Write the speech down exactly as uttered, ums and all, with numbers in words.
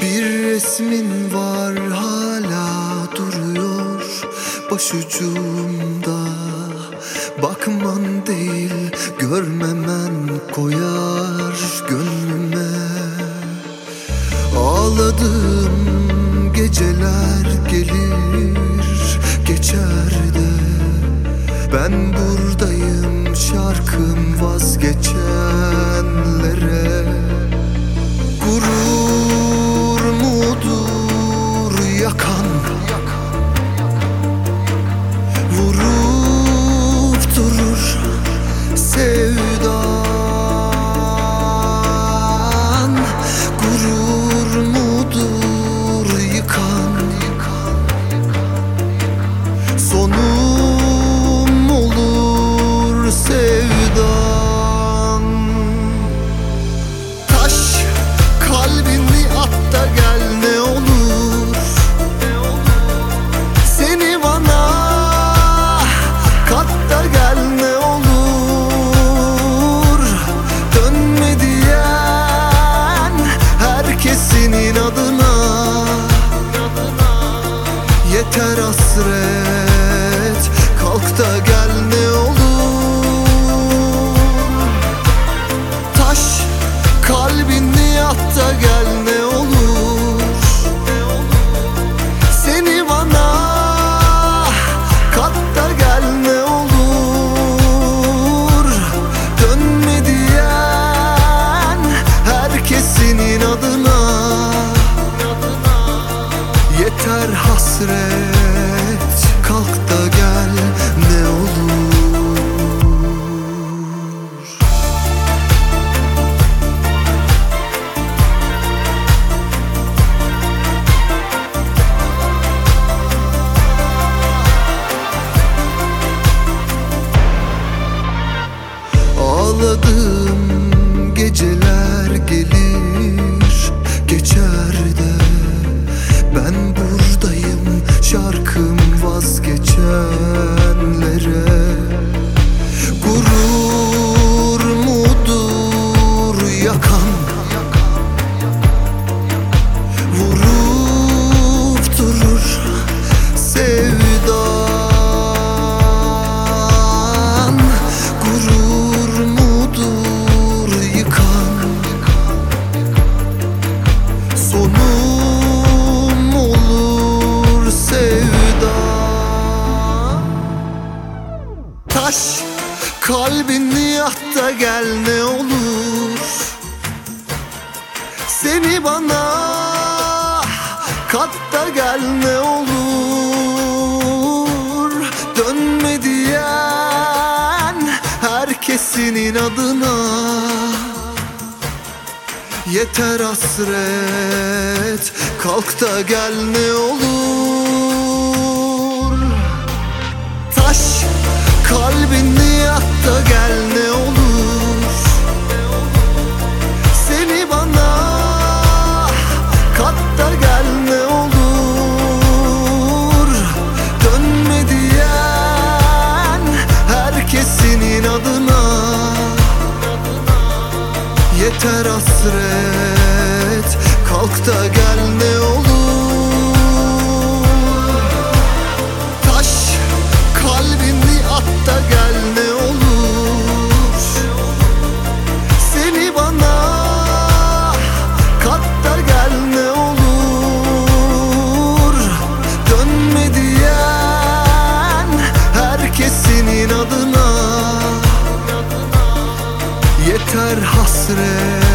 Bir resmin var hala duruyor başucumda. Bakman değil görmemen koyar gönlüme. Ağladığım geceler gelir geçer de ben buradayım şarkım vazgeçenlere. Gurur mudur yakan, vurup durur sevdan. Gurur mudur yıkan, sonum olur sevdan. Taş kalbini at da gel ne olur, seni bana kat da gel ne olur. Dönme diyen herkesin inadına, yeter hasret kalk da gel ne olur. Taş kalbini at da gel ne olur, seni bana kat da gel ne olur. Dönme diyen herkesin inadına, yeter hasret kalk da gel ne olur. Ağladığım geceler gelir geçer de ben buradayım şarkım vazgeçenlere. Gurur mudur yakan, vurup durur sevdan. Gurur mudur yıkan, sonum olur sevdan. Taş kalbini at da gel ne olur, seni bana kat da gel ne olur. Dönme diyen herkesin inadına, yeter hasret kalk da gel ne olur. Taş kalbini at da gel ne olur, seni bana kat da gel ne olur. Dönme diyen herkesin inadına, yeter hasret kalk da gel ne olur. Taş kalbini at da gel ne olur, seni bana kat da gel ne olur. Dönme diyen herkesin inadına, yeter hasret